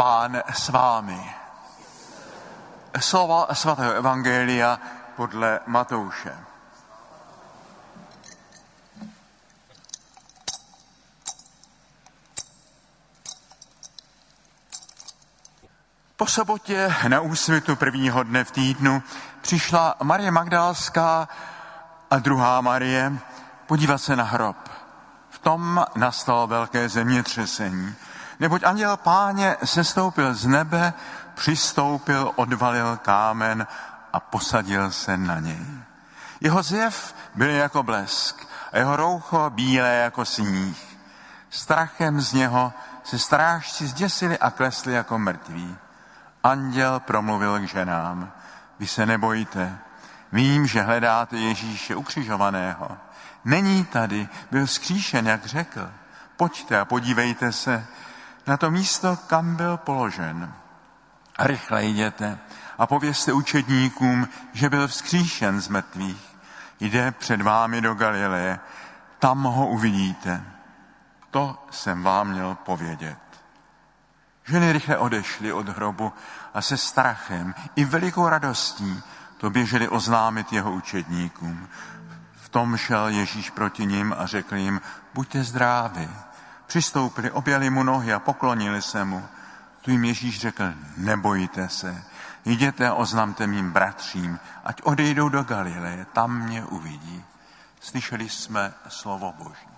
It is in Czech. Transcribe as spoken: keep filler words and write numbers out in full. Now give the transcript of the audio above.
Pán s vámi. Slova svatého evangelia podle Matouše. Po sobotě na úsvitu prvního dne v týdnu přišla Marie Magdalská a druhá Marie podívat se na hrob. V tom nastalo velké zemětřesení, neboť anděl Páně sestoupil z nebe, přistoupil, odvalil kámen a posadil se na něj. Jeho zjev byl jako blesk a jeho roucho bílé jako sníh. Strachem z něho se strážci zděsili a klesli jako mrtví. Anděl promluvil k ženám: vy se nebojte, vím, že hledáte Ježíše ukřižovaného. Není tady, byl vzkříšen, jak řekl. Pojďte a podívejte se na to místo, kam byl položen. A rychle jděte a povězte učedníkům, že byl vzkříšen z mrtvých. Jde před vámi do Galileje, tam ho uvidíte. To jsem vám měl povědět. Ženy rychle odešly od hrobu a se strachem i velikou radostí to běželi oznámit jeho učedníkům. V tom šel Ježíš proti nim a řekl jim: buďte zdraví. Přistoupili, objali mu nohy a poklonili se mu. Tu jim Ježíš řekl: nebojte se, jděte a oznamte mým bratřím, ať odejdou do Galileje, tam mě uvidí. Slyšeli jsme slovo Boží.